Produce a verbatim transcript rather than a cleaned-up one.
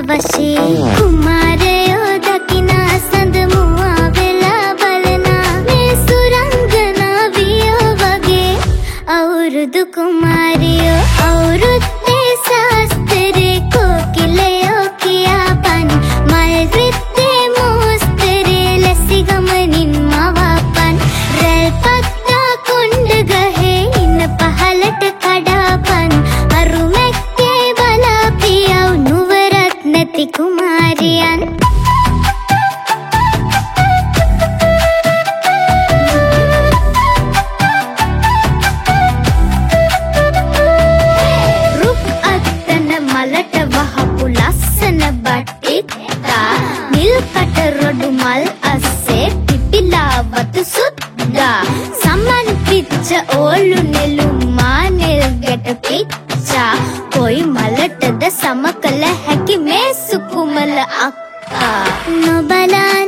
වශේ කුමාරයෝ දකිනා සඳ මුවා වෙලා බලනා මේ සුරංගනා වියෝ වගේ අවුරුදු කුමාරියෝ අවුරුද්දේ ශාස්ත්‍රේ කොකිලයෝ කියාපන් මල් රිත්තේ මොස්තරේ ලැසි ගමනින් මවාපන් රැල් පත්තා කුණ්ඩ ගහේ ඉන්න පහලට කඩාපන් අරුමැක්කේ බලා පියව් නුවරත් නැති කුමාරියන් රුක් අත්තන මලට වහපු ලස්සන බට්ටිත්තා නිල් කට රොඩු මල් අස්සේ පිපිලා වතු සුද්දා සමන් පිච්ච ඕලු නෙළුම් මානෙල් ගැට පිච්චා කොයි මලටද සම කළ හැකි මේ සුකුමල අක්කා නොබලා